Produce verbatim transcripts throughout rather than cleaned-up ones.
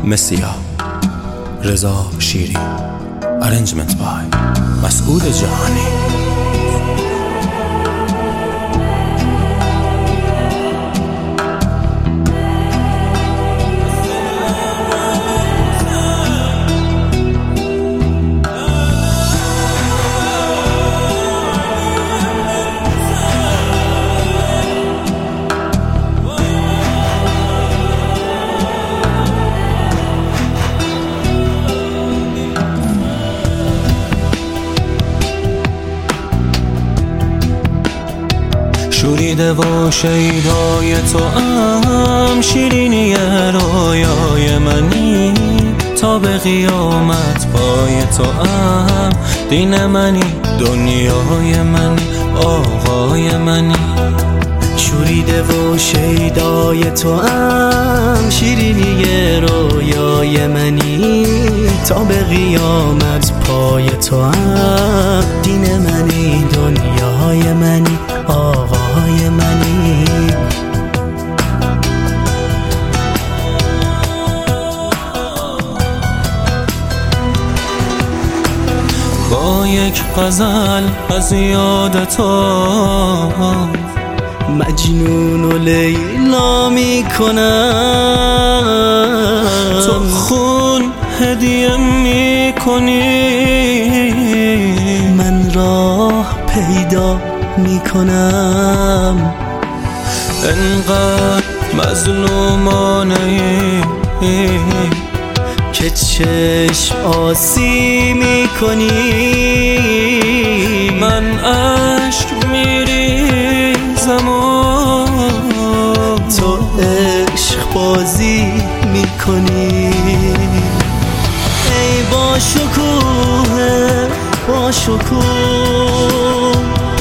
مسیا رضا شیری ارنجمنت بای مسعود جهانی. شوریده و شیدای تو ام، شیرینی رویای منی، تا به قیامت پای تو ام، دین منی دنیای منی آقای منی. شوریده و شیدای تو ام، شیرینی رویای منی، تا به قیامت پای تو ام، دین منی دنیای منی آقای منی. با یک غزل از یاد تو مجنون و لیلا می کنم، تو خون هدیه می کنی، من راه پیدا می کنم. انقدر مظلومانه ای که چشم آسی می کنی، من عشق می ریزم و تو عشق بازی می کنی. ای با شکوه با شکوه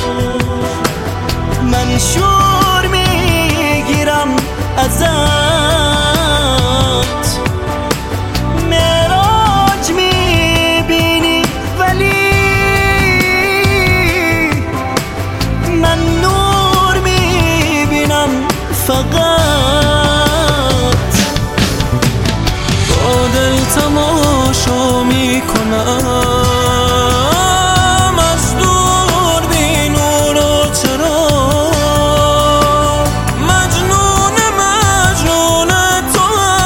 من شور می گیرم ازت، معراج می بینی ولی من نور می بینم فقط. با دل تماشا می کنم از دور بی نور و چرا، مجنون مجنون تو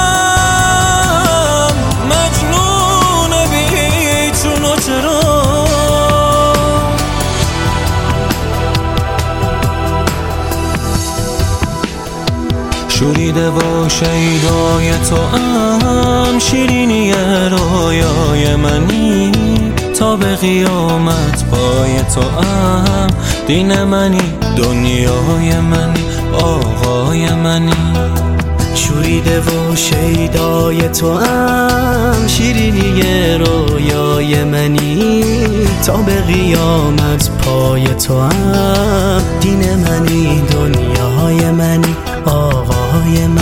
هم، مجنون بی چون و چرا. شوریده و شیدای تو ام، شیرینی رویای منی، تا به قیامت پای تو ام، دین منی دنیای منی آقای منی. شوریده و شیدای تو ام، شیرینی رویای منی، تا به قیامت پای تو ام، دین منی دنیای منی آقای منی.